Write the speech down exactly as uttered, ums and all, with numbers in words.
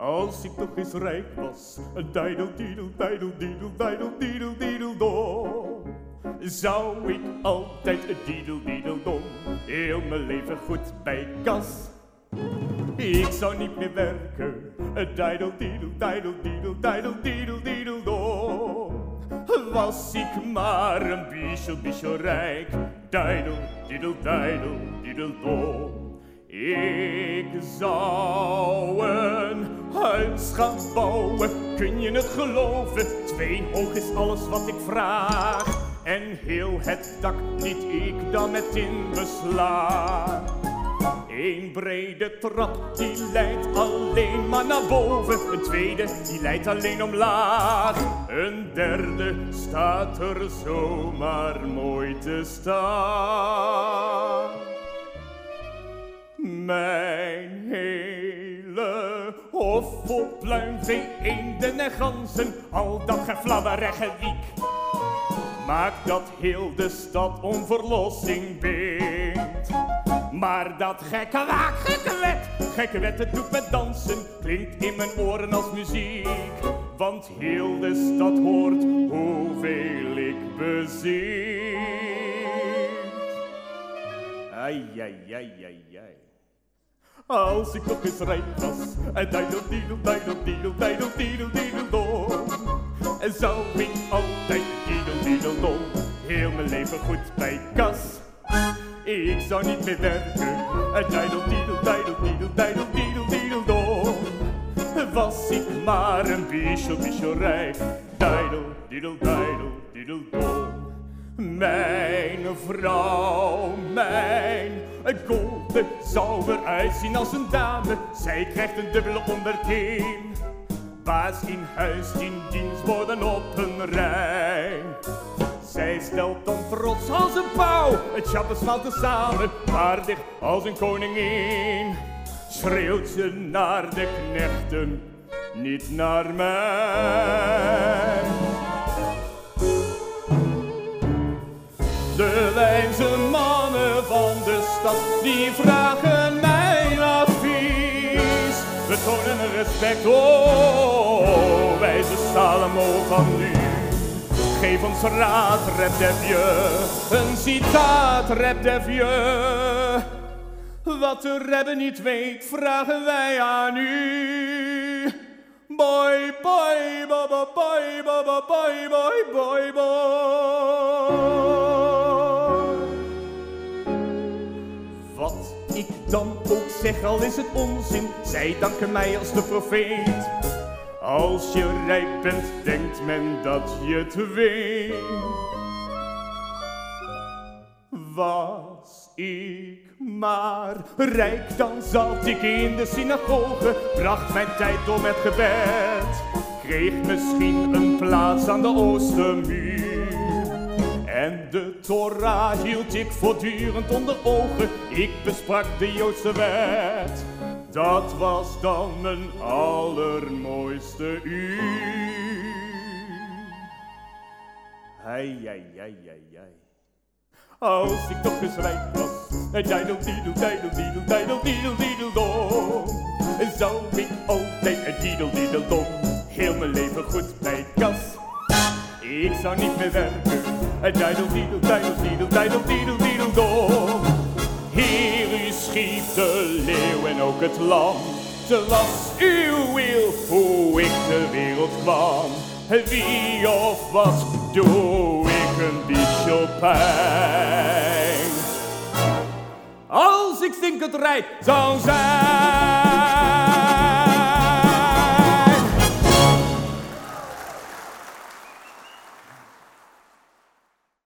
Als ik toch eens rijk was, dijdel, diedel, dijdel, diedel, dijdel, diedel, diedel, dom. Zou ik altijd diedel, diedel, dom, heel mijn leven goed bij kas. Ik zou niet meer werken, dijdel, diedel, dijdel, diedel, dijdel, diedel, diedel, dom. Was ik maar een biesel, biesel rijk, dijdel, diedel, dijdel, diedel, dom. Ik zou een huis gaan bouwen, kun je het geloven? Twee hoog is alles wat ik vraag. En heel het dak niet ik dan met in beslag. Eén brede trap die leidt alleen maar naar boven. Een tweede die leidt alleen omlaag. Een derde staat er zomaar mooi te staan. Mijn hele hof vol pluimvee, eenden en ganzen, al dat geflabberige wiek maakt dat heel de stad om verlossing bindt. Maar dat gekke waak, gekke wet, gekke wet, het doet met dansen, klinkt in mijn oren als muziek. Want heel de stad hoort hoeveel ik bezit. Ai, ai, ai, ai, ai. Als ik nog eens rijk was, en dijdel, diedel, dijdel, diedel, dijdel, diedel, diedel, dom. En zou ik altijd diedel, diedel, dom, heel mijn leven goed bij kas. Ik zou niet meer werken, en dijdel, diedel, dijdel, diedel, dijdel, diedel, diedel, dom. Was ik maar een biesel, biesel rijk, dijdel, diedel, dijdel, diedel, dom. Mijn vrouw, mijn golde zou eruit zien als een dame. Zij krijgt een dubbele onderkin. Baas in huis, tien dienstwoorden op een rij. Zij stelt dan trots als een pauw het chappesmaal tezamen, waardig als een koningin. Schreeuwt ze naar de knechten, niet naar mij. De wijze mannen van de stad, die vragen mijn advies. We tonen respect, oh, wijze Salomo van nu. Geef ons raad, rep de vieux, een citaat, rep de vieux. Wat de rebbe niet weet, vragen wij aan u. Boy, boy, boy, boy, boy, boy, boy, boy, boy, boy. Wat ik dan ook zeg, al is het onzin, zij danken mij als de profeet. Als je rijk bent, denkt men dat je het weet. Was ik maar rijk, dan zat ik in de synagoge, bracht mijn tijd door met gebed, kreeg misschien een plaats aan de oostermuur. En de Torah hield ik voortdurend onder ogen, ik besprak de Joodse wet. Dat was dan mijn allermooiste uur. Ai, ai, ai, ai, ai. Als ik toch eens rijk was, dijdel, diedel, dijdel, diedel, dijdel, diedel, diedel, dom. Zou ik altijd een diedel, diedel, dom, heel mijn leven goed bij kas. Ik zou niet meer werken, dijdel, diedel, dijdel, diedel, dijdel, diedel, diedel, dom. Heer, u schiep de leeuw en ook het lam. Het was uw wil hoe ik de wereld kwam. Wie of wat doe ik een beetje pijn. Als ik stinkend rijk zou zijn.